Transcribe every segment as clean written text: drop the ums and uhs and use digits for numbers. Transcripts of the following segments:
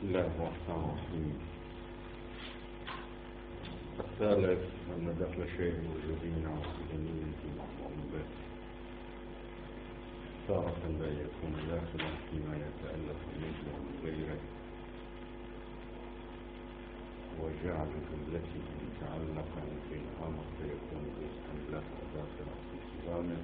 الله الرحمن الرحيم. الثالث أن دخل شيء وجودين وسلمين في المأمور به تارة لا يكون داخلا فيما يتألف منه ومن غيره، وجعل التي متعلقا بالأمر فيكون جزءا له وداخلا في صيامه،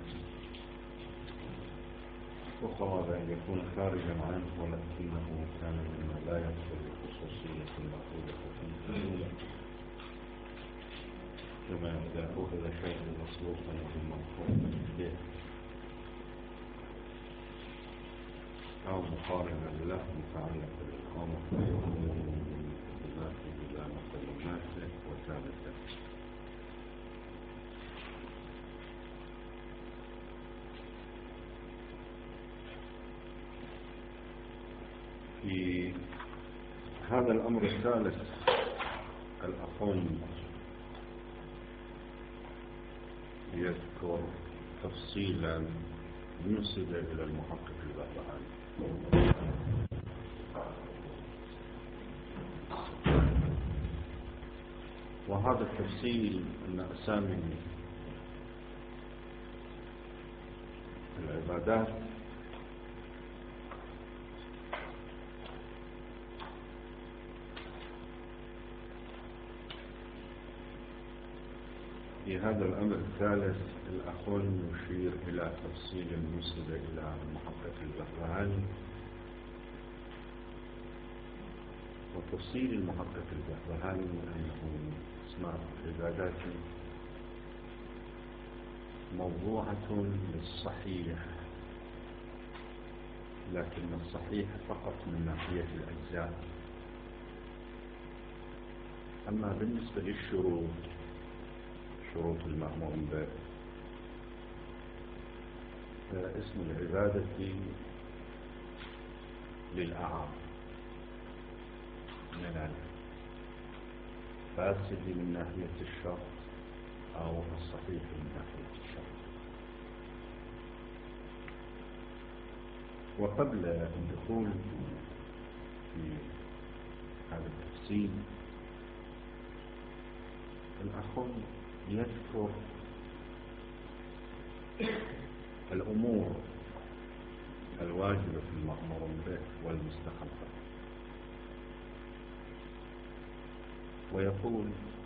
وخرج أن يكون خارجا عنه ولكنه كان مما لا يدخل بخصوصية المأخوذة فيه، كما إذا أخذ شيء مصروفا بالمنفوذ به أو مقارنا له متعلق بالأمر فيكون ذاته لا مثل ناسه وثالثه. في هذا الأمر الثالث الأخون يذكر تفصيلا ينسب إلى المحقق البهبهاني، وهذا التفصيل أن أسامي العبادات في هذا الأمر الثالث الأخون يشير إلى تفصيل ينسب إلى المحقق البهبهاني، وتفصيل المحقق البهبهاني أنه اسماء العبادات موضوعة للصحيح، لكن الصحيح فقط من ناحية الأجزاء. أما بالنسبة للشروط، شروط المأمور به، اسم العبادة للأعم من الفاسد من ناحية الشرط أو الصحيح من ناحية الشرط. وقبل الدخول في هذا التفصيل الأخون يذكر الأمور الواجبة في المأمور به والمستحبة، ويقول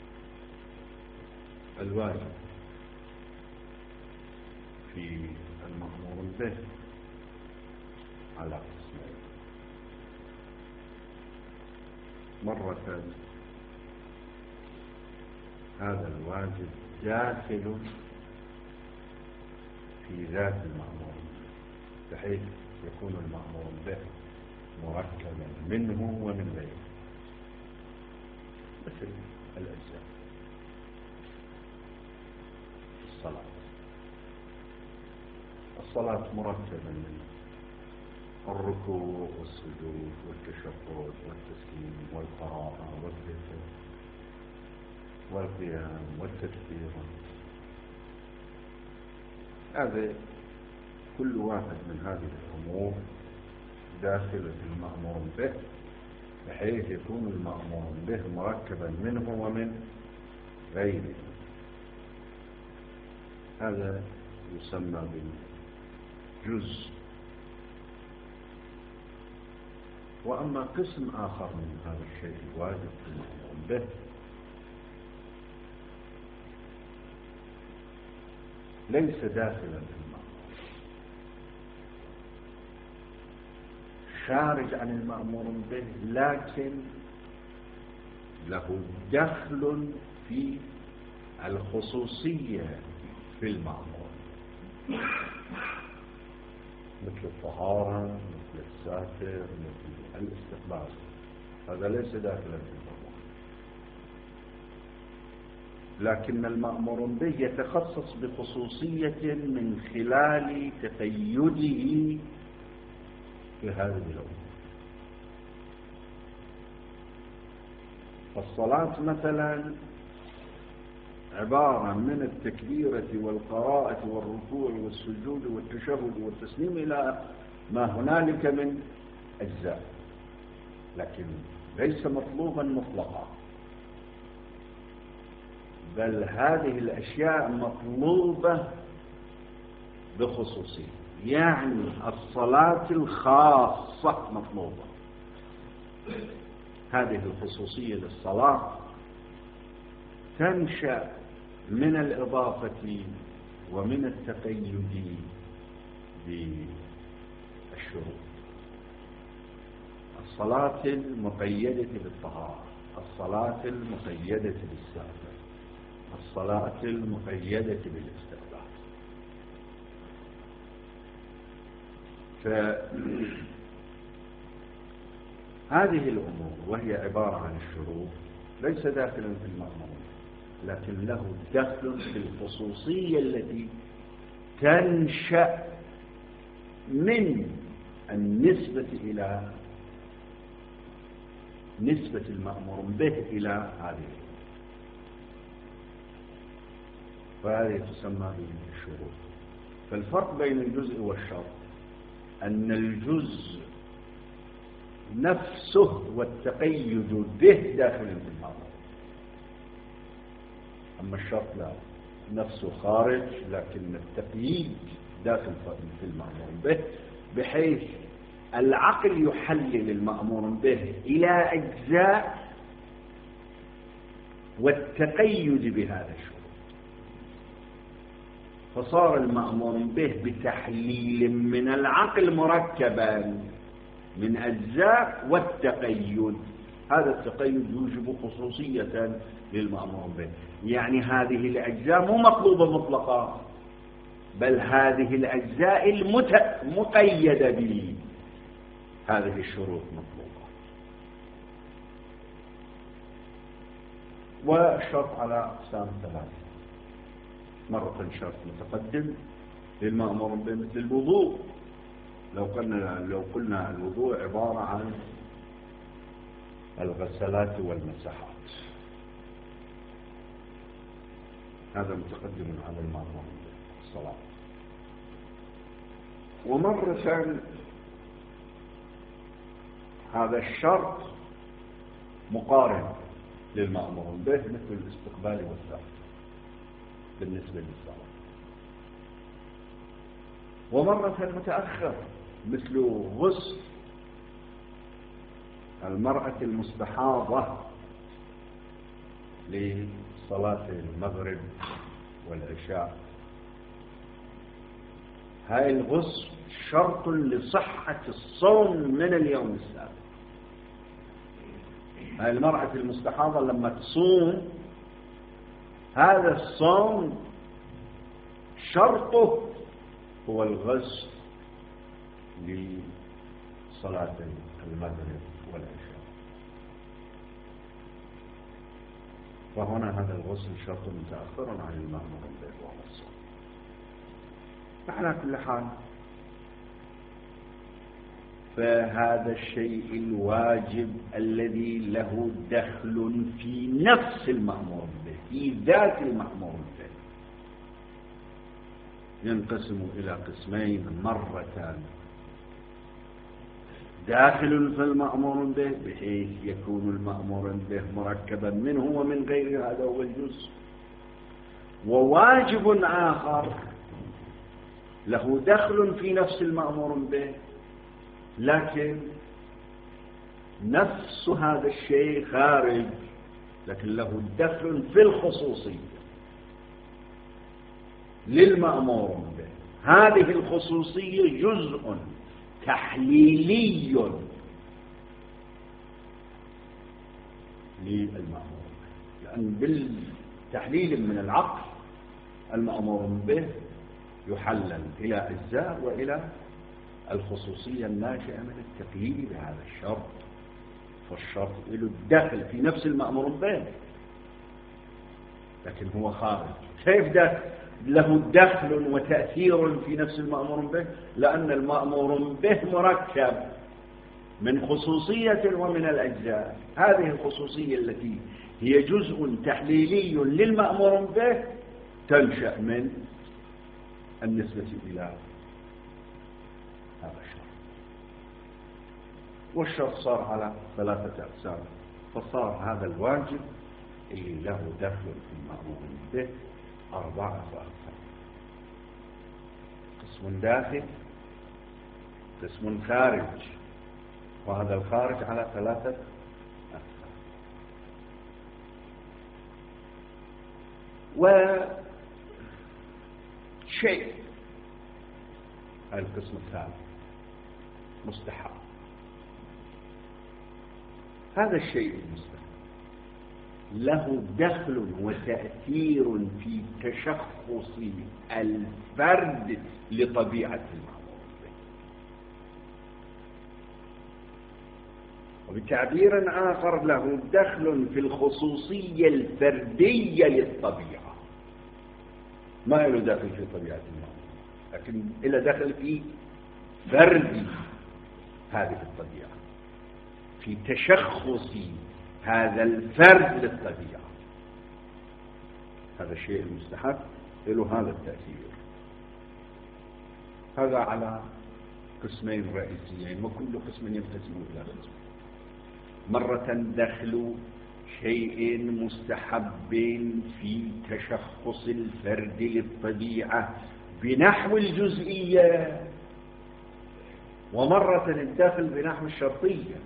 الواجب في المأمور به على قسمين: مرة هذا الواجب داخل في ذات المأمور بحيث يكون المأمور به مركبا منه ومن غيره، مثل الأجزاء. الصلاة مركبة من الركوع والسجود والتشهد والتسليم والقراءة والذكر والقيام والتكبير. هذا كل واحد من هذه الأمور داخل في المأمور به بحيث يكون المأمور به مركبا منه ومن غيره. هذا يسمى بالجزء. وأما قسم آخر من هذا الشيء الواجب في المأمور به ليس داخلا في المأمور، خارج عن المأمور به، لكن له دخل في الخصوصية في المأمور، مثل الطهارة، مثل الساتر، مثل الاستقبال. هذا ليس داخلا في المأمور، لكن المأمور به يتخصص بخصوصية من خلال تقيده في هذه الأمور. فالصلاة مثلا عبارة من التكبيرة والقراءة والركوع والسجود والتشهد والتسليم إلى ما هنالك من أجزاء. لكن ليس مطلوبا مطلقا، بل هذه الأشياء مطلوبة بخصوصية. يعني الصلاة الخاصة مطلوبة، هذه الخصوصية للصلاة تنشأ من الإضافة ومن التقيد بالشروط. الصلاة المقيدة بالطهارة، الصلاة المقيدة بالسافر، الصلاة المقيدة بالاستقبال. فهذه الأمور وهي عبارة عن الشروط ليس داخلا في المأمور، لكن له دخل في الخصوصية التي تنشأ من النسبة إلى نسبة المأمور به إلى هذه، فهذه تسمى بالشروط. فالفرق بين الجزء والشرط أن الجزء نفسه والتقيد به داخل في المأمور، أما الشرط لا، نفسه خارج لكن التقييد داخل في المأمور به، بحيث العقل يحلل المأمور به إلى أجزاء والتقيد بهذا الشروط، فصار المأمور به بتحليل من العقل مركبا من أجزاء والتقيد. هذا التقيد يوجب خصوصية للمأمور به، يعني هذه الأجزاء مو مطلوبة مطلقا، بل هذه الأجزاء المقيدة به هذه الشروط مطلوبة. والشرط على أقسام ثلاثة: مرة شرط متقدم للمأمور به مثل الوضوء، لو قلنا الوضوء عبارة عن الغسلات والمسحات، هذا متقدم على المأمور به الصلاة. ومرة هذا الشرط مقارن للمأمور به مثل الاستقبال والسفر بالنسبة للصلاة. ومرة متأخر مثل غسل المرأة المستحاضة لصلاة المغرب والعشاء. هاي الغسل شرط لصحة الصوم من اليوم السابق. هاي المرأة المستحاضة لما تصوم هذا الصوم شرطه هو الغسل لصلاة المغرب والعشاء، فهنا هذا الغسل شرط متأخر عن المأمور به وهو الصوم. على كل حال فهذا الشيء الواجب الذي له دخل في نفس المأمور به، في ذات المأمور به، ينقسم إلى قسمين: مرة داخل في المأمور به بحيث يكون المأمور به مركبا منه ومن غير هذا هو الجزء، وواجب آخر له دخل في نفس المأمور به لكن نفس هذا الشيء خارج، لكن له دخل في الخصوصية للمأمور به. هذه الخصوصية جزء تحليلي للمأمور به، لأن بالتحليل من العقل المأمور به يحلل إلى أجزاء وإلى الخصوصية الناشئة من التقييد بهذا الشرط، فالشرط له الدخل في نفس المأمور به لكن هو خارج. كيف له دخل وتأثير في نفس المأمور به؟ لأن المأمور به مركب من خصوصية ومن الأجزاء. هذه الخصوصية التي هي جزء تحليلي للمأمور به تنشأ من النسبة إلى هذا الشرط. والشرط صار على 3 أقسام، فصار هذا الواجب اللي له دخل في المأمور به 4 أقسام: قسم داخل، قسم خارج، وهذا الخارج على 3 أقسام. وشيء القسم الثاني مستحب. هذا الشيء المستحب له دخل وتأثير في تشخص الفرد لطبيعة المأمور به، وبتعبير آخر له دخل في الخصوصية الفردية للطبيعة. ما له دخل في طبيعة المأمور، لكن له دخل في فرد هذه الطبيعة، في تشخص هذا الفرد للطبيعة. هذا الشيء المستحب له هذا التأثير. هذا على قسمين رئيسيين، وكل قسم ينقسم إلى قسم. مرة دخل شيء مستحب في تشخص الفرد للطبيعة بنحو الجزئية، ومرة الدخل بنحو الشرطية.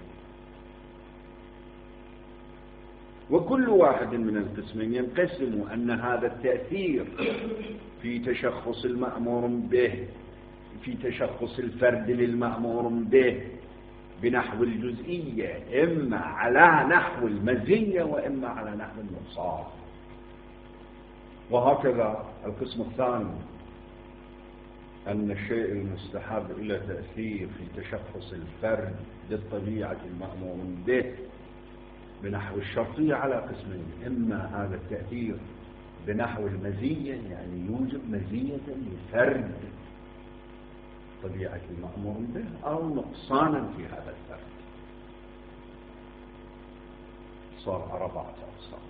وكل واحد من القسمين ينقسم أن هذا التأثير في تشخص المأمور به، في تشخص الفرد للمأمور به بنحو الجزئية، إما على نحو المزية وإما على نحو النقصان. وهكذا القسم الثاني أن الشيء المستحب له تأثير في تشخص الفرد للطبيعة المأمور به بنحو الشرطية على قسمين: إما هذا التأثير بنحو المزية، يعني يوجب مزية لفرد طبيعة المأمور به، أو نقصانا في هذا الفرد. صار 4 أقسام.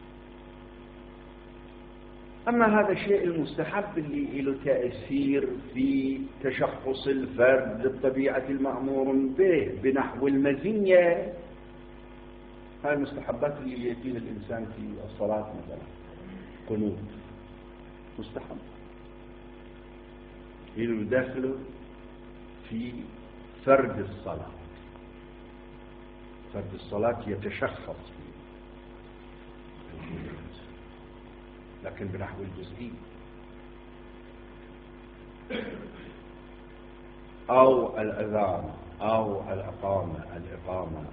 أما هذا الشيء المستحب اللي له تأثير في تشخص الفرد للطبيعة المأمور به بنحو المزية، هاي المستحبات اللي يأتيها الإنسان في الصلاة مثلا، قنوت مستحب، يدخل في فرد الصلاة. فرد الصلاة يتشخص فيه، لكن بنحو الجزئي. أو الأذان، أو الإقامة،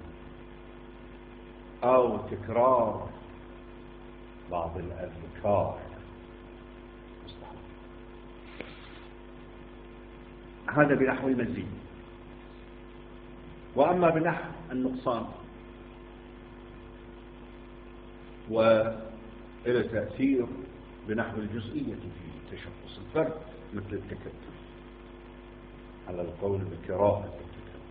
أو تكرار بعض الأذكار مستحب. هذا بنحو المزيد. وأما بنحو النقصان وإلى تأثير بنحو الجزئية في تشخص الفرد، مثل التكتل على القول بقراءة التكتل،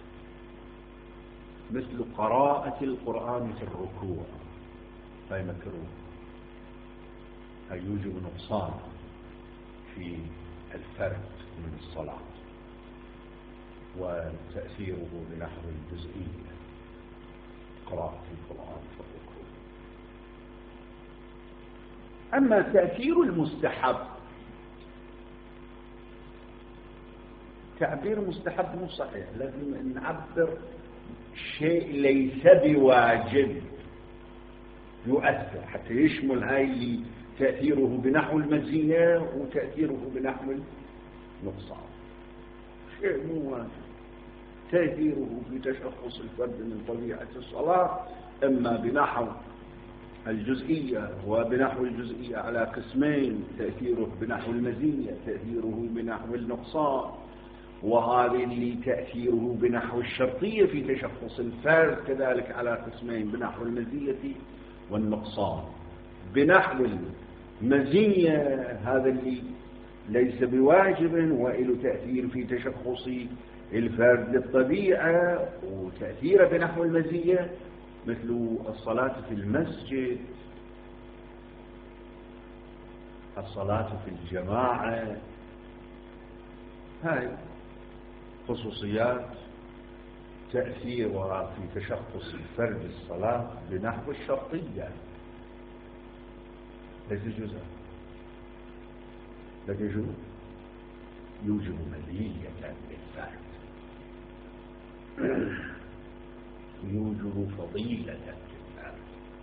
مثل قراءة القرآن في الركوع، فهي مكروه، هي يوجب نقصان في الفرد من الصلاة، وتأثيره بنحو الجزئية، قراءة القرآن في الركوع. أما تأثير المستحب، تعبير مستحب مو صحيح، لازم نعبر شيء ليس بواجب يؤثر، حتى يشمل هاي اللي تأثيره بنحو المزية وتأثيره بنحو النقصان. شيء مو واجب، تأثيره في تشخص الفرد من طبيعة الصلاة إما بنحو الجزئية، وبنحو الجزئية على قسمين: تأثيره بنحو المزية، تأثيره بنحو النقصان. وهذا اللي تأثيره بنحو الشرطية في تشخص الفرد كذلك على قسمين: بنحو المزية والنقصان. بنحو المزية هذا اللي ليس بواجب وإله تأثير في تشخص الفرد للطبيعة، وتأثيره بنحو المزية مثل الصلاة في المسجد، الصلاة في تأثيرها في تشخص الفرد الصلاة بنحو الشرطية ليس جزءا، بل يوجب مزية للفرد، يوجب فضيلة للفرد.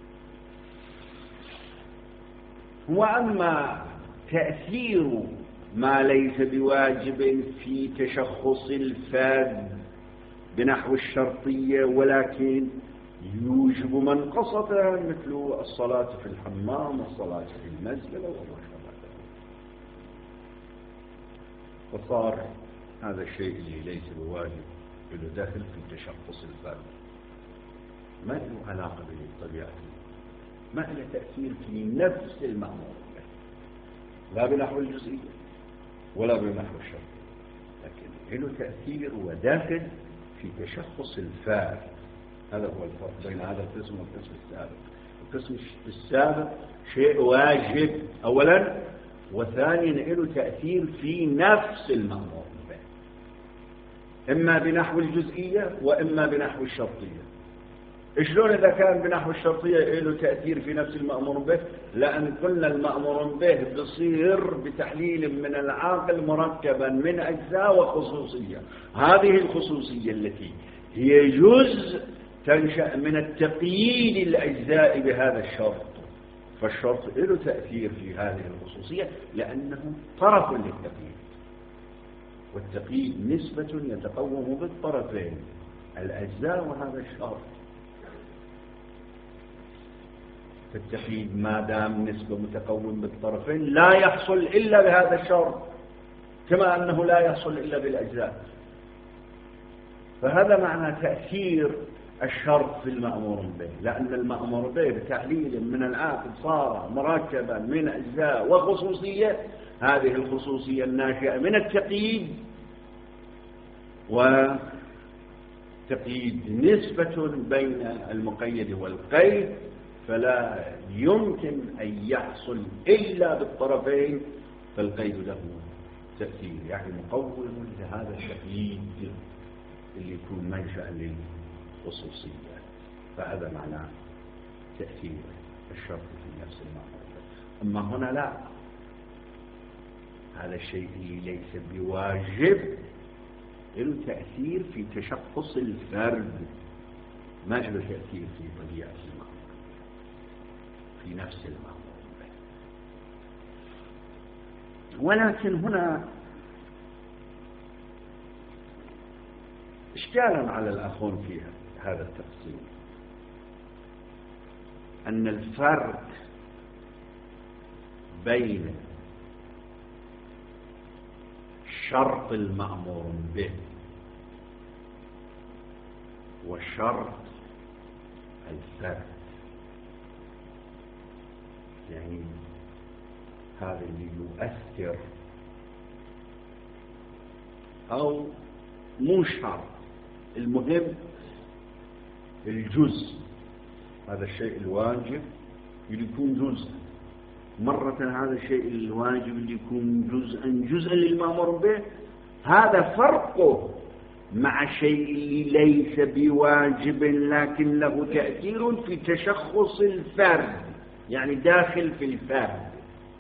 وأما تأثير ما ليس بواجب في تشخص الفرد بنحو الشرطية ولكن يوجب منقصة، مثل الصلاة في الحمام والصلاة في المزبلة وما شابه ذلك، فصار هذا الشيء اللي ليس بواجب له داخل في تشخص الفرد، ما له علاقة بالطبيعة، ما له تأثير في نفس المأمور به، لا بنحو الجزئية ولا بنحو الشرطية، لكن له تأثير وداخل في تشخص الفاعل. هذا هو الفرق بين هذا القسم والقسم السابق. القسم السابق شيء واجب أولا، وثانيا له تأثير في نفس المأمور به، إما بنحو الجزئية وإما بنحو الشرطية. شلون إذا كان بنحو الشرطية له تأثير في نفس المأمور به؟ لأن كل المأمور به بصير بتحليل من العاقل مركبا من أجزاء وخصوصية. هذه الخصوصية التي هي جزء تنشأ من التقييد الأجزاء بهذا الشرط، فالشرط له تأثير في هذه الخصوصية لأنه طرف للتقييد، والتقييد نسبة يتقوم بالطرفين الأجزاء وهذا الشرط. فالتقييد ما دام نسبة متقوم بالطرفين لا يحصل إلا بهذا الشرط، كما أنه لا يحصل إلا بالأجزاء. فهذا معنى تأثير الشرط في المأمور به، لأن المأمور به بتحليل من العاقل صار مركبا من أجزاء وخصوصية، هذه الخصوصية الناشئة من التقييد، وتقييد نسبة بين المقيد والقيد، فلا يمكن أن يحصل إلا بالطرفين، فالقيد له تأثير، يعني مقوم لهذا التقييد اللي يكون منشأ للخصوصية. فهذا معنى تأثير الشرط في نفس المعنى. أما هنا لا، هذا الشيء اللي ليس بواجب له تأثير في تشخص الفرد، ما له تأثير في طبيعة المعنى في نفس المعنى. ولكن هنا إشكالا على الأخون في هذا التقسيم، أن الفرق بين شرط المأمور به وشرط الفرد، يعني هذا اللي يؤثر أو مو شرط، المهم الجزء، هذا الشيء الواجب اللي يكون جزء، مرة هذا الشيء الواجب اللي يكون جزءا للمأمور به، هذا فرقه مع شيء اللي ليس بواجب لكن له تأثير في تشخص الفرد، يعني داخل في الفرد،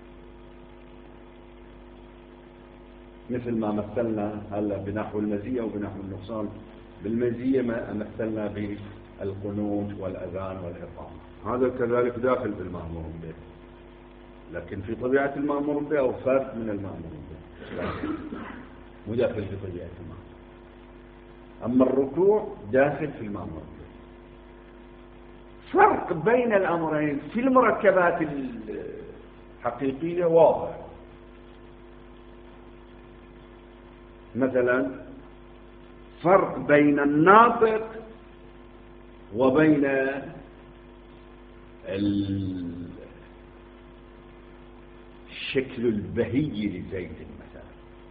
مثل ما مثلنا هلا بنحو المزية وبنحو النقصان. بالمزية ما مثلنا بالقنوت والأذان والإقامة، هذا كذلك داخل بالمأمور به، لكن في طبيعة المأمور به أو فرد من المأمور به، مو داخل في طبيعة المأمور. أما الركوع داخل في المأمور به. فرق بين الأمرين في المركبات الحقيقية واضح. مثلا فرق بين الناطق وبين الشكل البهي لزيد مثلا.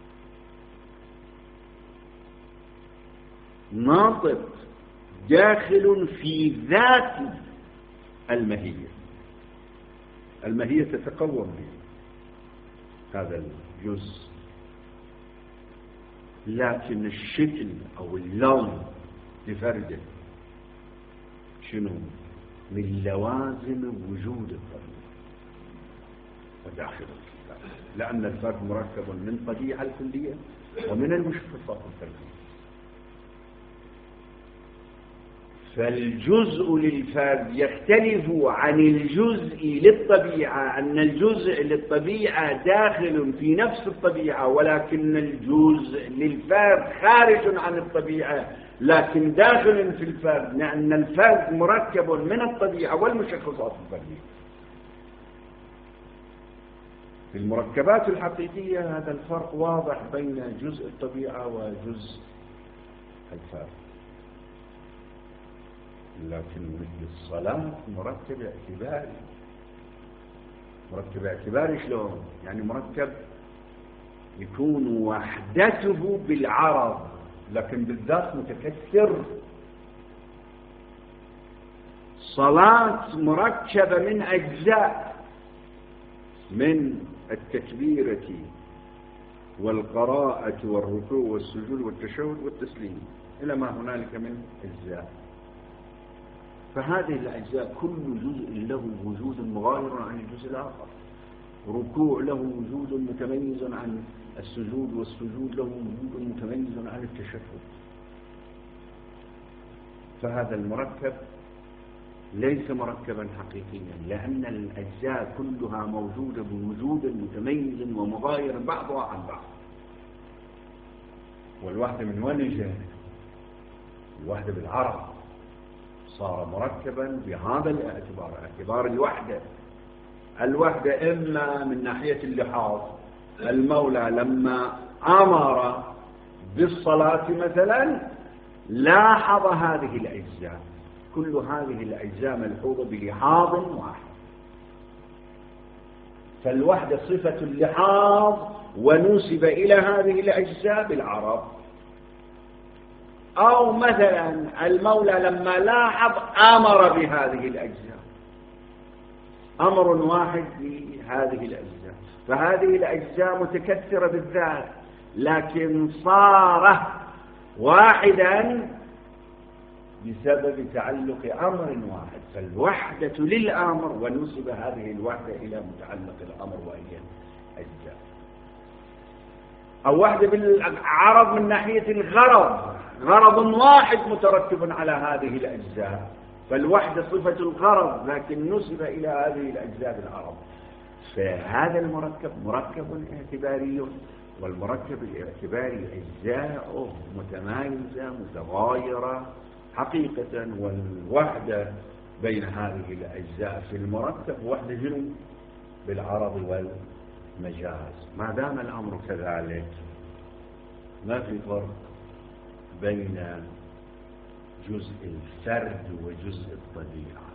ناطق داخل في ذات المهية، المهية تتقوم به هذا الجزء، لكن الشكل أو اللون لفرده. شنو؟ من لوازم وجود الطبيعة وداخل الفرد، لأن الفرد مركب من طبيعة الكلية ومن المشخصات الفردية. فالجزء للفرد يختلف عن الجزء للطبيعة، أن الجزء للطبيعة داخل في نفس الطبيعة، ولكن الجزء للفرد خارج عن الطبيعة لكن داخل في الفرد، لأن الفرد مركب من الطبيعة والمشخصات الفردية. في المركبات الحقيقية هذا الفرق واضح بين جزء الطبيعة وجزء الفرد. لكن مثل الصلاة مركب اعتباري. مركب اعتباري شلون؟ يعني مركب يكون وحدته بالعرض لكن بالذات متكثر. صلاة مركبة من أجزاء، من التكبيرة والقراءة والركوع والسجود والتشهد والتسليم إلى ما هنالك من أجزاء. فهذه الأجزاء كل جزء له وجود مغاير عن الجزء الآخر. ركوع له وجود متميز عن السجود، والسجود له وجود متميز عن التشهد. فهذا المركب ليس مركبا حقيقيا، لأن الأجزاء كلها موجودة بوجود متميز ومغاير بعضها عن بعض. والوحدة من وين جاءت؟ الوحدة بالعرض صار مركبا بهذا الاعتبار، اعتبار الوحدة. الوحدة إما من ناحية اللحاظ، المولى لما أمر بالصلاة مثلا لاحظ هذه الأجزاء، كل هذه الأجزاء ملحوظة بلحاظ واحد. فالوحدة صفة اللحاظ ونسب إلى هذه الأجزاء بالعرض. أو مثلا المولى لما لاحظ أمر بهذه الأجزاء، أمر واحد بهذه الأجزاء. فهذه الأجزاء متكثرة بالذات لكن صار واحدا بسبب تعلق أمر واحد. فالوحدة للأمر ونسب هذه الوحدة إلى متعلق الأمر وهي أجزاء. أو وحدة بالعرض من ناحية الغرض، غرض واحد مترتب على هذه الأجزاء، فالوحدة صفة الغرض لكن نسب إلى هذه الأجزاء بالعرض. فهذا المركب مركب اعتباري، والمركب الاعتباري أجزاؤه متمايزة متغايرة حقيقة. والوحدة بين هذه الأجزاء في المركب وحدة جنوب بالعرض والمجاز. ما دام الأمر كذلك ما في فرق بين جزء الفرد وجزء الطبيعة،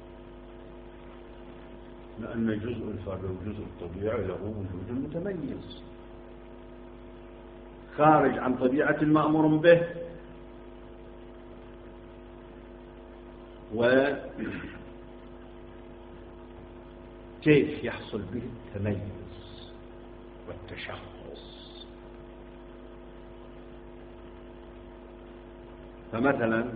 لأن جزء الفرد وجزء الطبيعة له وجود متميز خارج عن طبيعة المأمور به. وكيف يحصل به التميز والتشخص؟ فمثلا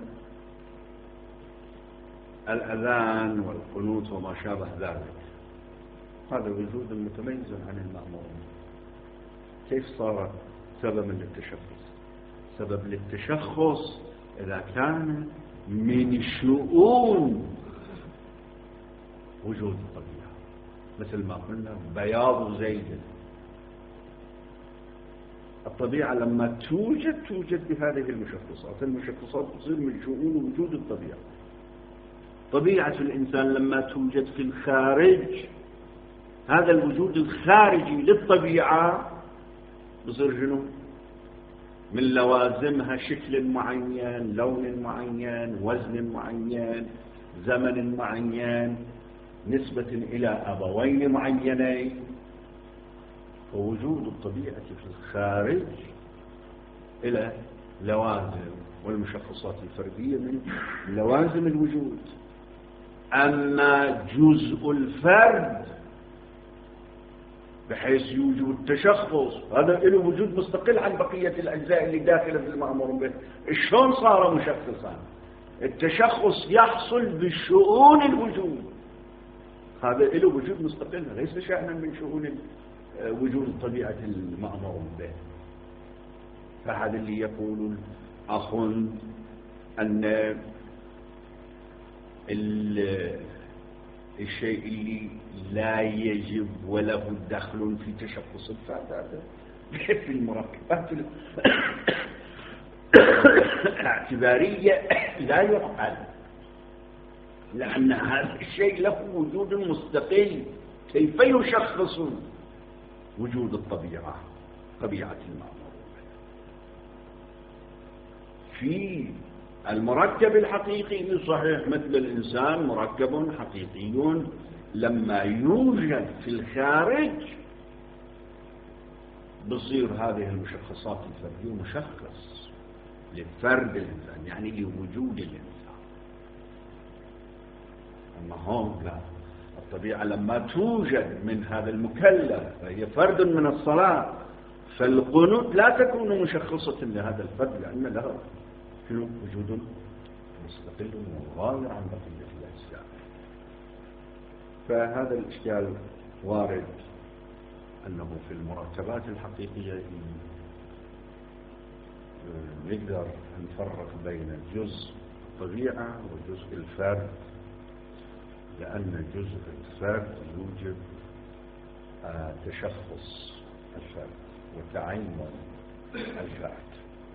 الأذان والقنوت وما شابه ذلك هذا وجود متميز عن المأمور. كيف صار سببا للتشخص؟ سبب للتشخص إذا كان من شؤون وجود الطبيعة، مثل ما قلنا بياض زيد. الطبيعة لما توجد بهذه المشخصات، المشخصات تصير من شؤون وجود الطبيعة. طبيعة الإنسان لما توجد في الخارج، هذا الوجود الخارجي للطبيعة بصير شنو؟ من لوازمها شكل معين، لون معين، وزن معين، زمن معين، نسبة إلى أبوين معينين. ووجود الطبيعة في الخارج إلى لوازم والمشخصات الفردية من لوازم الوجود. أما جزء الفرد بحيث يوجد تشخص، هذا له وجود مستقل عن بقية الأجزاء اللي داخلة في المأمور به. شلون صار مشخصا؟ التشخص يحصل بشؤون الوجود، هذا له وجود مستقل، ليس شأنا من شؤون وجود طبيعة المأمور به. فهذا اللي يقول الأخ أن الشيء اللي لا يجب وله دخل في تشخص الفرد هذا في المركبات الاعتبارية لا يعقل، لأن هذا الشيء له وجود مستقل. كيف يشخص وجود الطبيعة، طبيعة المأمور في المركب الحقيقي؟ صحيح مثل الإنسان مركب حقيقي، لما يوجد في الخارج بصير هذه المشخصات الفردية مشخص لفرد الإنسان، يعني لوجود الإنسان. أما هون لا، الطبيعة لما توجد من هذا المكلف فهي فرد من الصلاة، فالقنوت لا تكون مشخصة لهذا الفرد، لأن له وجود مستقل وغاير عن بقية الأجزاء. فهذا الإشكال وارد أنه في المركبات الحقيقية نقدر نفرق بين جزء الطبيعة وجزء الفرد، لأن جزء الفرد يوجب تشخص الفرد وتعين الفرد.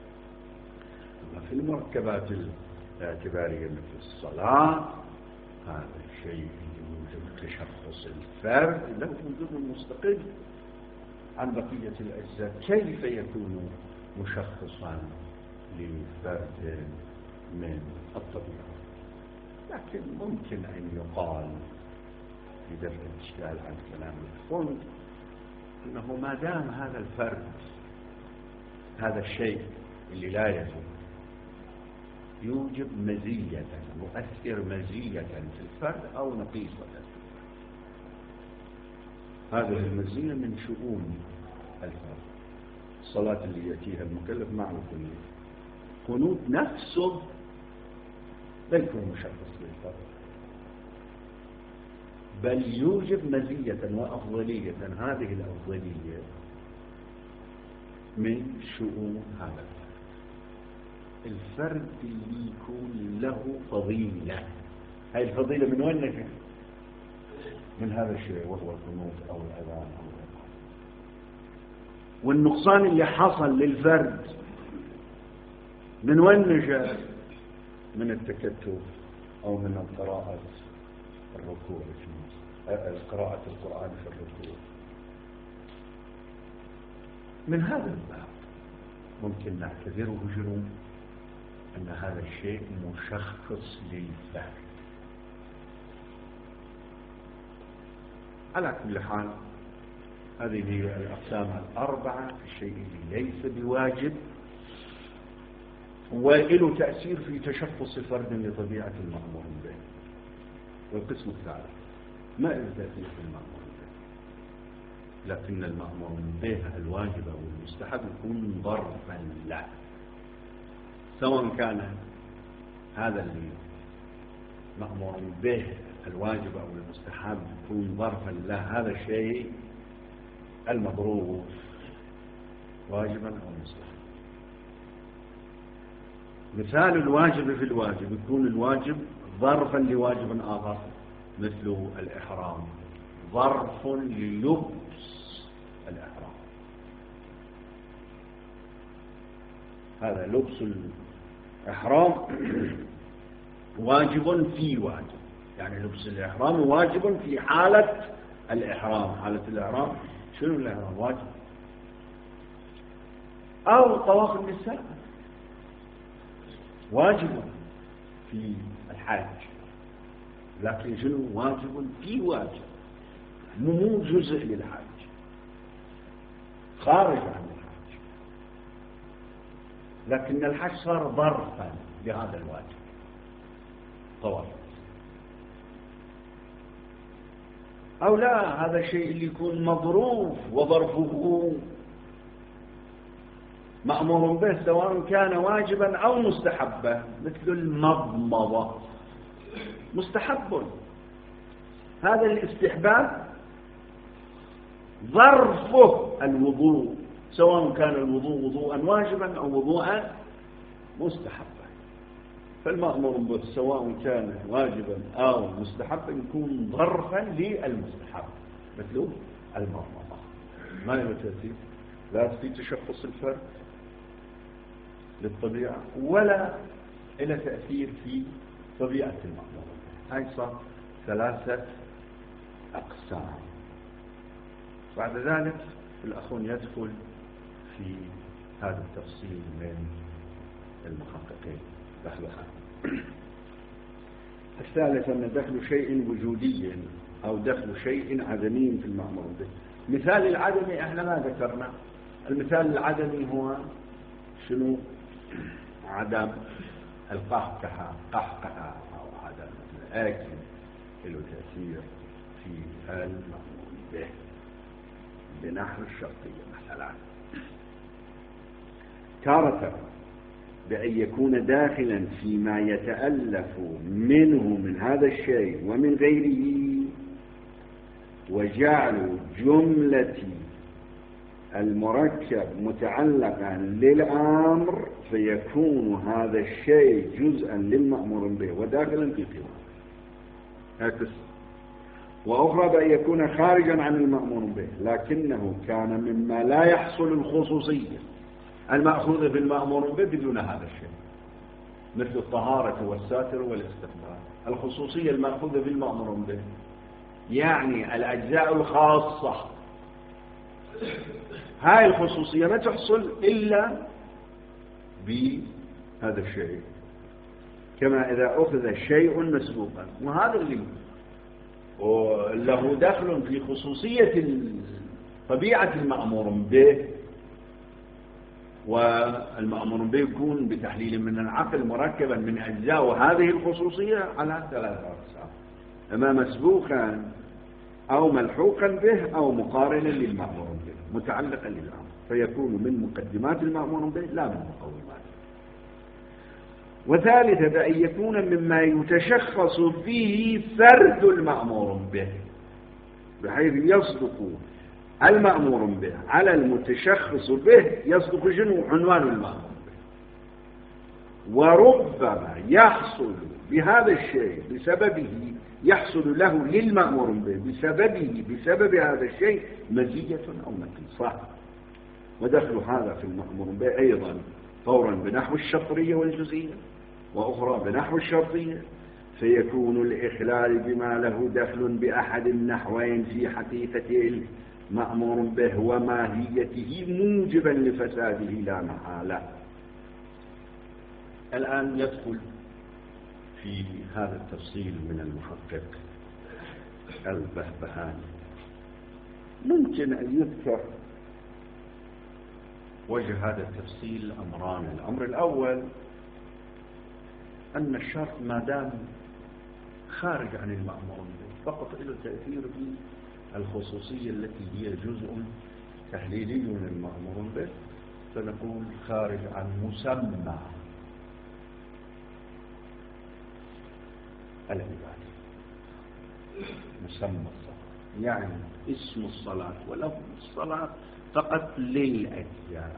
في المركبات الاعتبارية مثل الصلاة هذا الشيء يوجب تشخص الفرد له وجود مستقل عن بقية الأجزاء. كيف يكون مشخصا لفرد من الطبيعة؟ لكن ممكن أن يقال في دفع الإشكال عن كلام الفرد أنه ما دام هذا الفرد، هذا الشيء اللي لا يجب، يوجب مزية، مؤثر مزية في الفرد أو نقيصة في الفرد، هذه المزية من شؤون الفرد. الصلاة اللي يأتيها المكلف مع القنوت، قنوت نفسه لا يكون مشخص للفرد، بل يوجب مزية وأفضلية، هذه الأفضلية من شؤون هذا الفرد. الفرد اللي يكون له فضيلة، هاي الفضيلة من وين نجي؟ من هذا الشيء وهو القنوت أو الأذان أو الأذان. والنقصان اللي حصل للفرد من وين نجي؟ من التكتف أو من القراءة الركوع، قراءة القرآن في الركوع. من هذا الباب ممكن نعتبره جنون أن هذا الشيء مشخص للفرد. على كل حال هذه هي الأقسام الأربعة في الشيء اللي ليس بواجب وله تأثير في تشخص فرد لطبيعة المأمور به. والقسم الثالث ما له تأثير في المأمور به، لكن المأمور به الواجب أو المستحب يكون ظرفا له، سواء كان هذا اللي مأمور به الواجب أو المستحب يكون ظرفا له، هذا الشيء المظروف واجبا أو مستحب. مثال الواجب في الواجب يكون الواجب ظرفا لواجب آخر، مثل الإحرام ظرف للبس الإحرام، هذا لبس الإحرام واجب في واجب، يعني لبس الإحرام واجب في حالة الإحرام. حالة الإحرام شنو الإحرام؟ واجب. أو طواف النساء واجب في الحج، لكن شنو؟ واجب في واجب، مو جزء للحج، خارج عن الحج، لكن الحج صار ظرفا لهذا الواجب، طواف. أو لا، هذا الشيء اللي يكون مظروف وظرفه مأمور به سواء كان واجبا أو مستحبا، مثل المضمضة مستحب. هذا الاستحباب ظرفه الوضوء، سواء كان الوضوء وضوءا واجبا أو وضوءا مستحبا. فالمأمور به سواء كان واجبا أو مستحبا يكون ظرفا للمستحب، مثل المضمضة. ما له تأثير، لا في تشخص الفرد للطبيعة ولا إلى تأثير في طبيعة المأمور به. هاي صار 3 أقسام. بعد ذلك الأخون يدخل في هذا التفصيل من المحققين دخلها. الثالث أن دخل شيء وجودي أو دخل شيء عدمي في المأمور به. مثال العدمي احنا ما ذكرنا. المثال العدمي هو شنو؟ عدم القهقه أو عدم الأكل له تأثير في المأمور به بنحو الشرطية مثلا، تارة بأن يكون داخلا فيما يتألف منه من هذا الشيء ومن غيره، وجعل جملة المركب متعلقا للأمر فيكون هذا الشيء جزءا للمأمور به وداخلا في قوامه. وأخرى بأن يكون خارجا عن المأمور به لكنه كان مما لا يحصل الخصوصية المأخوذة بالمأمور به بدون هذا الشيء، مثل الطهارة والساتر والاستقبال. الخصوصية المأخوذة بالمأمور به يعني الأجزاء الخاصة، هاي الخصوصية ما تحصل إلا بهذا الشيء، كما إذا أخذ شيء مسبوقا. وهذا اللي له دخل في خصوصية طبيعة المأمور به، والمأمور به يكون بتحليل من العقل مركبا من أجزاء، وهذه الخصوصية على 3 أقسام: إما مسبوقا أو ملحوقا به أو مقارنا للمأمور به متعلقا للأمر، فيكون من مقدمات المأمور به لا من مقوماته. وثالثا بأن يكون مما يتشخص فيه فرد المأمور به، بحيث يصدق المأمور به على المتشخص به، يصدق شنو؟ عنوان المأمور به. وربما يحصل بهذا الشيء بسببه، يحصل له للمأمور به بسبب هذا الشيء مزية أو نقيصة. ودخل هذا في المأمور به أيضا فورا بنحو الشطرية والجزئية، وأخرى بنحو الشرطية، فيكون الإخلال بما له دخل بأحد النحوين في حقيقة المأمور به وماهيته موجبا لفساده لا محالة. الآن يدخل في هذا التفصيل من المحقق البهبهاني. ممكن أن يذكر وجه هذا التفصيل أمران. الأمر الأول أن الشرط ما دام خارج عن المأمور به فقط له تأثير بالخصوصية التي هي جزء تحليلي من المأمور به، فنقول خارج عن مسمى العبادة، مسمى الصلاة، يعني اسم الصلاة ولفظ الصلاة فقط للأجزاء.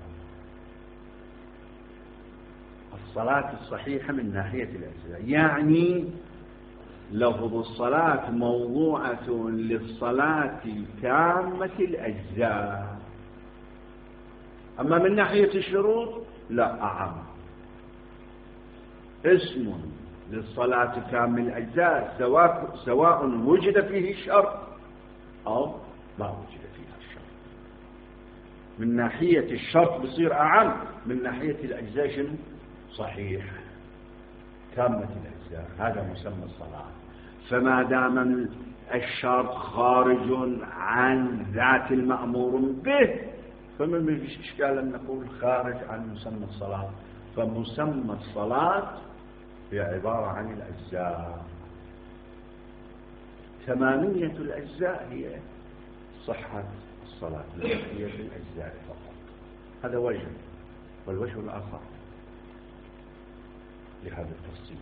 الصلاة الصحيحة من ناحية الأجزاء، يعني لفظ الصلاة موضوعة للصلاة تامة الأجزاء. أما من ناحية الشروط لا، أعم. اسم للصلاة كامل الأجزاء سواء وجد فيه الشرط أو ما وجد فيه الشرط. من ناحية الشرط بصير أعم، من ناحية الأجزاء شنو؟ صحيح تامة الأجزاء، هذا مسمى الصلاة. فما دام الشرط خارج عن ذات المأمور به فما فيش إشكال أن نقول خارج عن مسمى الصلاة. فمسمى الصلاة هي عبارة عن الأجزاء. ثمانية الأجزاء هي صحة الصلاة بقية الأجزاء فقط. هذا وجه. والوجه الآخر لهذا التفصيل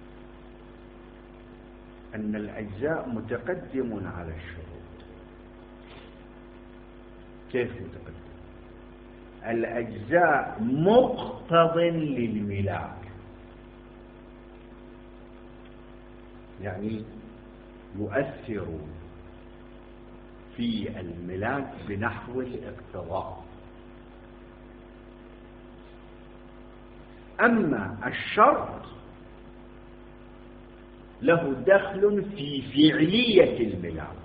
أن الأجزاء متقدم على الشروط. كيف متقدم؟ الأجزاء مقتض للملاك، يعني يؤثر في الملاك بنحو الاقتضاء. أما الشرط له دخل في فعلية الملاك،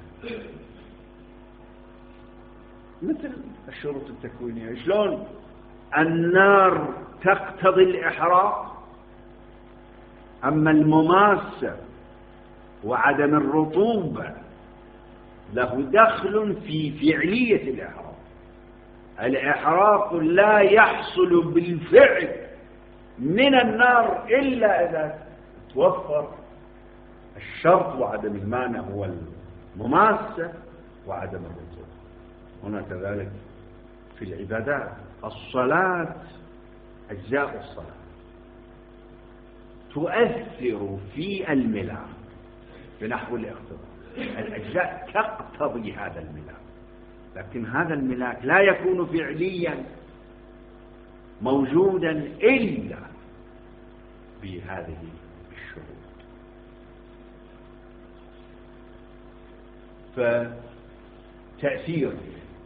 مثل الشروط التكوينية. شلون النار تقتضي الإحراق، أما المماسة وعدم الرطوبة له دخل في فعلية الإحراق. الإحراق لا يحصل بالفعل من النار إلا إذا توفر الشرط وعدم المانع هو المماسة وعدم الرطوبة. هنا كذلك في العبادات. الصلاة، أجزاء الصلاة تؤثر في الملاك بنحو الاقتضاء. الأجزاء تقتضي هذا الملاك، لكن هذا الملاك لا يكون فعليا موجودا إلا بهذه الشروط. فتأثير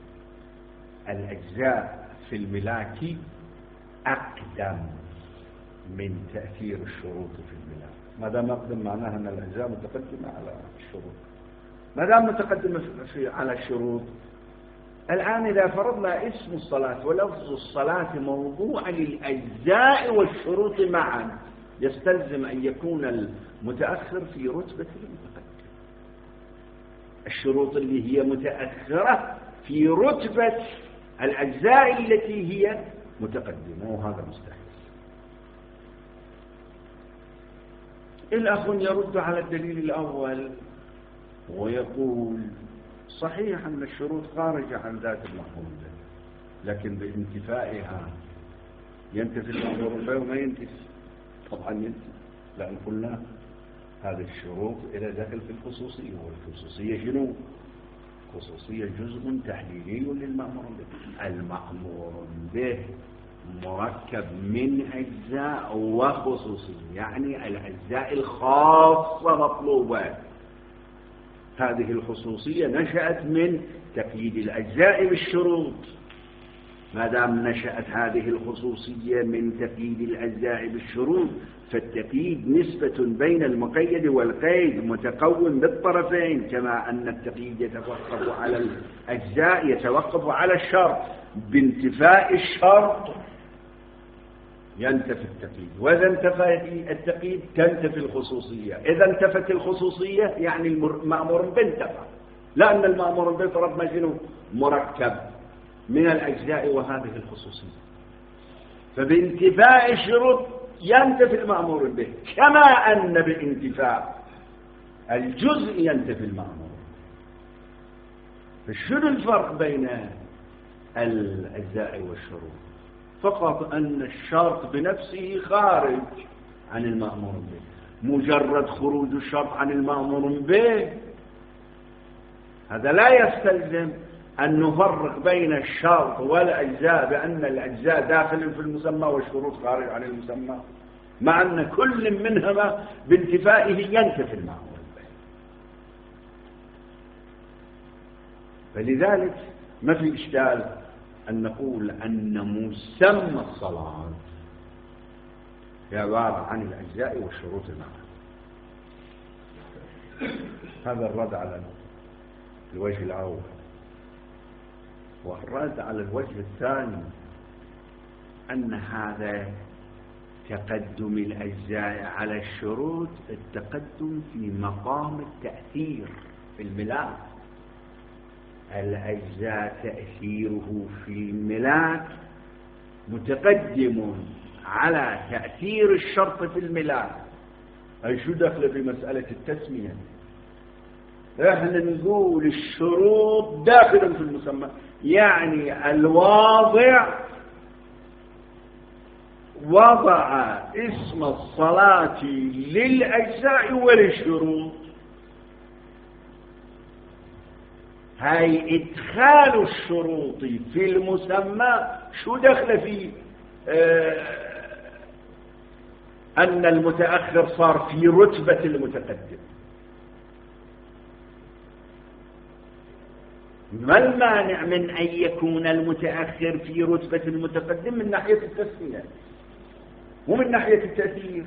الأجزاء في الملاك أقدم من تأثير الشروط في الملاك. ما دام أقدم معناها أن الأجزاء متقدمة على الشروط. ما دام متقدمة على الشروط، الآن إذا فرضنا اسم الصلاة ولفظ الصلاة موضوع للأجزاء والشروط معا، يستلزم أن يكون المتأخر في رتبة المتقدم. الشروط اللي هي متأخرة في رتبة الأجزاء التي هي متقدمة، وهذا مستحيل. الأخ يرد على الدليل الأول ويقول صحيح أن الشروط خارجة عن ذات المأمور به، لكن بانتفائها ينتفي المأمور به وما ينتفي. طبعا ينتفي، لأن قلنا هذه الشروط إلى داخل في الخصوصية، والخصوصية شنو؟ خصوصية جزء تحليلي للمأمور به. المأمور به مركب من أجزاء وخصوصية، يعني الأجزاء الخاصة مطلوبة. هذه الخصوصية نشأت من تقييد الأجزاء بالشروط. ما دام نشأت هذه الخصوصية من تقييد الأجزاء بالشروط، فالتقييد نسبة بين المقيد والقيد متقوم بالطرفين، كما أن التقييد يتوقف على الأجزاء يتوقف على الشرط. بانتفاء الشرط ينتفي التقييد، وإذا انتفى التقييد تنتفي الخصوصية. إذا انتفت الخصوصية يعني المأمور به انتفى، لأن المأمور به طرف ما مركب من الأجزاء وهذه الخصوصية. فبانتفاء الشروط ينتفي المأمور به، كما أن بانتفاء الجزء ينتفي المأمور. فشنو الفرق بين الأجزاء والشروط؟ فقط أن الشرط بنفسه خارج عن المأمور به. مجرد خروج الشرط عن المأمور به هذا لا يستلزم أن نفرق بين الشرط والأجزاء بأن الأجزاء داخل في المسمى والشروط خارج عن المسمى، مع أن كل منهما بانتفائه ينتفي المأمور به. فلذلك ما في إشكال أن نقول أن مسمى الصلاة عبارة عن الأجزاء والشروط معا. هذا الرد على الوجه الأول. والرد على الوجه الثاني أن هذا تقدم الأجزاء على الشروط التقدم في مقام التأثير في الملاك. الأجزاء تأثيره في الملاك متقدم على تأثير الشرط في الملاك. أي شو دخل في مسألة التسمية؟ احنا نقول الشروط داخل في المسمى، يعني الواضع وضع اسم الصلاة للأجزاء وللشروط. هاي إدخال الشروط في المسمى شو دخل فيه؟ أن المتأخر صار في رتبة المتقدم. ما المانع من أن يكون المتأخر في رتبة المتقدم من ناحية التسمية ومن ناحية التأثير؟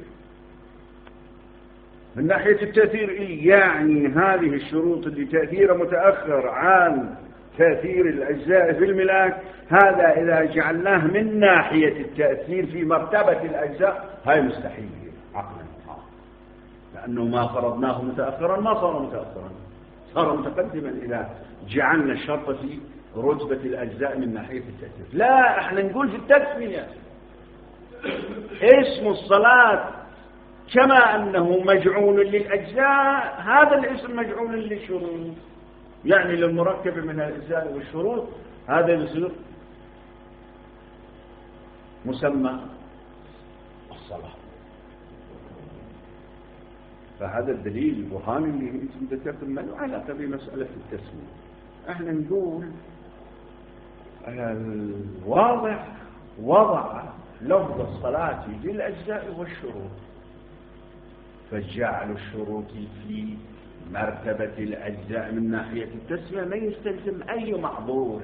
من ناحية التأثير يعني هذه الشروط اللي تأثير متأخر عن تأثير الأجزاء في الملاك، هذا إذا جعلناه من ناحية التأثير في مرتبة الأجزاء هاي مستحيل عقلا، لأنه ما فرضناه متأخرا ما صار متأخرا، صار متقدما إذا جعلنا الشرط في رتبة الأجزاء من ناحية التأثير. لا، احنا نقول في التسمية اسم الصلاة كما أنه مجعول للأجزاء، هذا الاسم مجعول للشروط، يعني للمركب من الأجزاء والشروط، هذا يصير مسمى الصلاة. فهذا الدليل البرهاني اللي انتم ذكرتم ما له علاقة بمسألة التسمية. احنا نقول الواضح وضع لفظ الصلاة للأجزاء والشروط، فجعل الشروط في مرتبة الأجزاء من ناحية التسمية ما يستلزم أي معذور،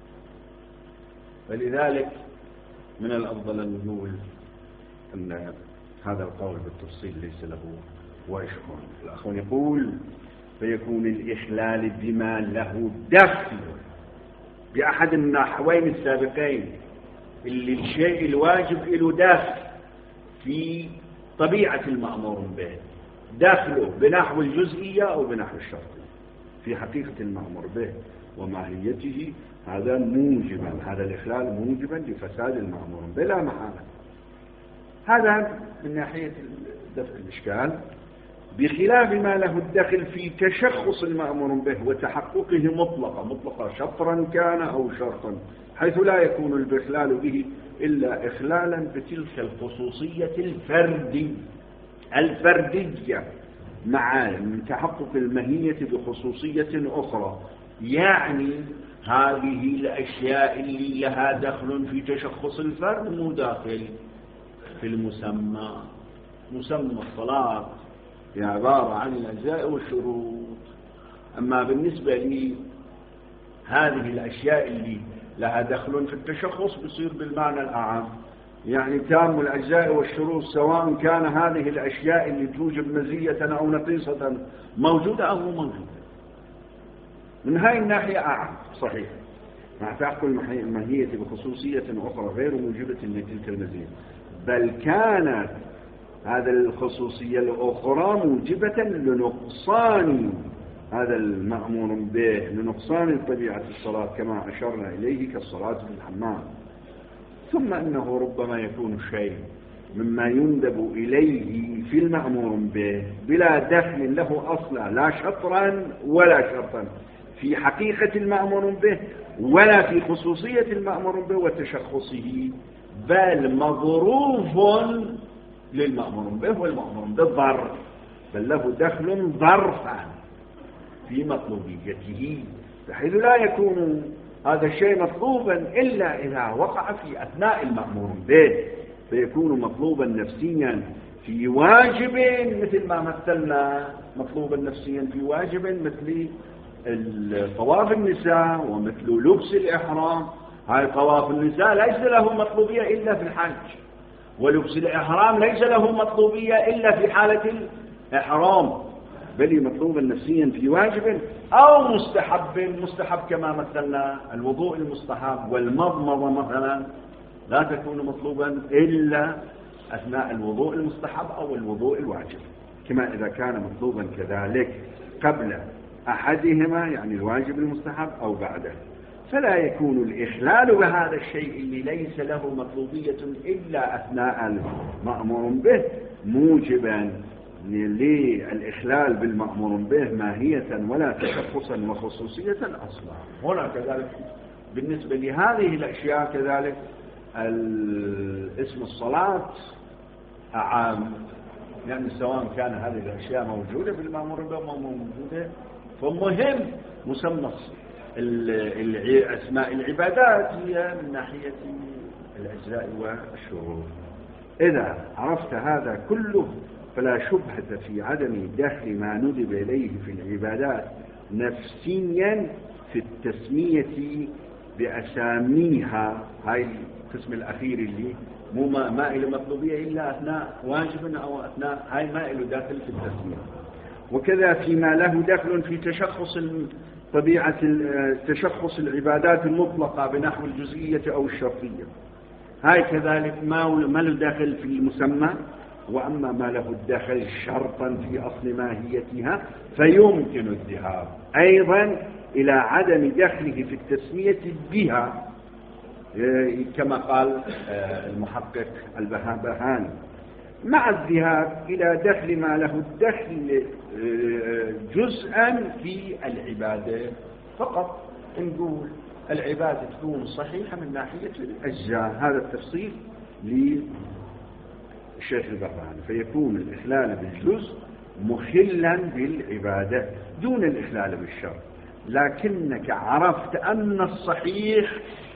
فلذلك من الأفضل أن نقول أن هذا القول بالتفصيل ليس له وجه. الأخوان يقول فيكون الإخلال بما له دخل بأحد النحوين السابقين، اللي الشيء الواجب له دخل في طبيعة المأمور به، داخله بنحو الجزئية أو بنحو الشرطية في حقيقة المأمور به وماهيته، هذا موجبا، هذا الإخلال موجبا لفساد المأمور به لا محالة. هذا من ناحية دفع الإشكال، بخلاف ما له الدخل في تشخص المأمور به وتحققه مطلقة شطرا كان أو شرطا، حيث لا يكون الإخلال به إلا إخلالا بتلك الخصوصية الفردية مع تحقق الماهية بخصوصية أخرى، يعني هذه الأشياء اللي لها دخل في تشخص الفرد مو داخل في المسمى. مسمى الصلاة هي عبارة عن الأجزاء والشروط، أما بالنسبة لي هذه الأشياء اللي لها دخل في التشخص بيصير بالمعنى الأعم، يعني تام الأجزاء والشروط سواء كان هذه الأشياء اللي توجب مزية أو نقيصة موجودة أو مو موجودة. من هاي الناحية أعم صحيح، مع تحقق الماهية بخصوصية أخرى غير موجبة لتلك المزية، بل كانت هذا الخصوصية الأخرى موجبة لنقصان هذا المأمور به، لنقصان طبيعة الصلاة كما أشرنا إليه كالصلاة في الحمام. ثم أنه ربما يكون شيء مما يندب إليه في المأمور به بلا دخل له أصلا، لا شطرا ولا شرطا في حقيقة المأمور به ولا في خصوصية المأمور به وتشخصه، بل مظروف للمأمور به والمأمور به ظرف، بل له دخل ظرفا في مطلوبيته، بحيث لا يكون هذا الشيء مطلوبا إلا إذا وقع في أثناء المأمور به، فيكون مطلوبا نفسيا في واجب مثل ما مثلنا مطلوبا نفسيا في واجب مثل طواف النساء ومثل لبس الإحرام. هاي طواف النساء ليس له مطلوبية إلا في الحج، ولبس الإحرام ليس له مطلوبية إلا في حالة الإحرام، بل مطلوبا نفسيا في واجب أو مستحب كما مثلنا الوضوء المستحب والمضمضة مثلا لا تكون مطلوبا إلا أثناء الوضوء المستحب أو الوضوء الواجب، كما إذا كان مطلوبا كذلك قبل أحدهما يعني الواجب المستحب أو بعده، فلا يكون الإخلال بهذا الشيء اللي ليس له مطلوبية إلا أثناء المأمور به موجبا للإخلال بالمأمور به ماهية ولا تشخصا وخصوصية أصلا. هنا كذلك بالنسبة لهذه الأشياء كذلك اسم الصلاة أعام، يعني سواء كان هذه الأشياء موجودة بالمأمور به أو موجودة، فمهم مسمى أسماء العبادات هي من ناحية الأجزاء والشروط. إذا عرفت هذا كله فلا شبهة في عدم دخل ما ندب إليه في العبادات نفسيا في التسمية بأساميها. هاي القسم الأخير اللي مو ما إله مطلوبية إلا أثناء واجب أو أثناء، هاي ما إله داخل في التسمية. وكذا فيما له دخل في تشخص طبيعة تشخص العبادات المطلقة بنحو الجزئية أو الشرطية، هاي كذلك ما له دخل في المسمى. وأما ما له الدخل شرطا في أصل ماهيتها فيمكن الذهاب أيضا إلى عدم دخله في التسمية بها، كما قال المحقق البهاني، مع الذهاب إلى دخل ما له الدخل جزءا في العبادة فقط. نقول العبادة تكون صحيحة من ناحية الأجزاء، هذا التفصيل للشيخ البهاني، فيكون الإخلال بالجزء مخلا بالعبادة دون الإخلال بالشرط. لكنك عرفت أن الصحيح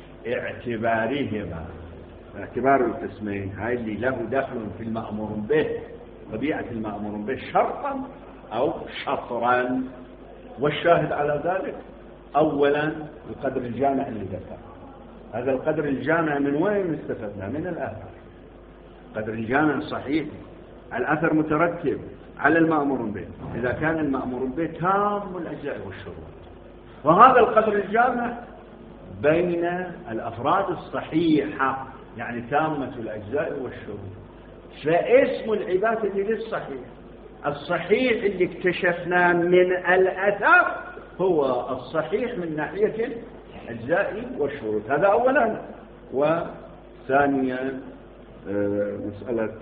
اعتبار القسمين، هاي اللي له دخل في المأمور به طبيعة المأمور به شرطا أو شطرا. والشاهد على ذلك أولا القدر الجامع اللي ذكر. هذا القدر الجامع من وين استفدنا؟ من الآثار. قدر الجامع صحيح، الأثر مترتب على المأمور به إذا كان المأمور به تام الأجزاء والشروط، وهذا القدر الجامع بين الأفراد الصحيحة يعني تامة الأجزاء والشروط. فاسم العبادة للصحيح، الصحيح اللي اكتشفناه من الأثر هو الصحيح من ناحية الأجزاء والشروط، هذا أولا. وثانيا مسألة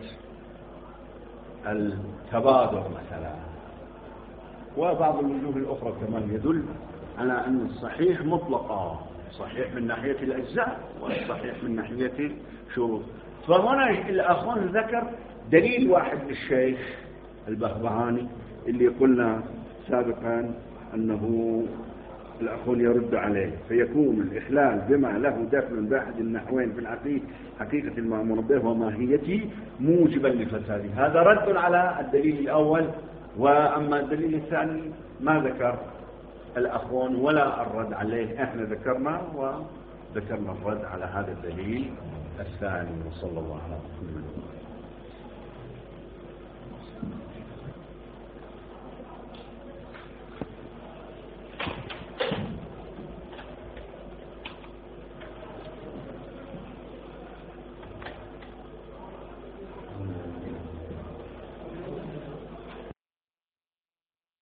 التبادر مثلا، وبعض الوجوه الأخرى كمان يدل على أن الصحيح مطلقا، صحيح من ناحية الأجزاء والصحيح من ناحية الشروط. فهنا الأخوان ذكر دليل واحد للشيخ البهبهاني اللي قلنا سابقا أنه الأخوان يرد عليه، فيكون الإخلال بما له دخل بأحد النحوين في حقيقة المأمور به وماهيته موجبا لفساده. هذا رد على الدليل الأول. وأما الدليل الثاني ما ذكر الأخوان ولا الرد عليه، احنا ذكرنا وذكرنا الرد على هذا الدليل الثاني. وصلى الله على محمد.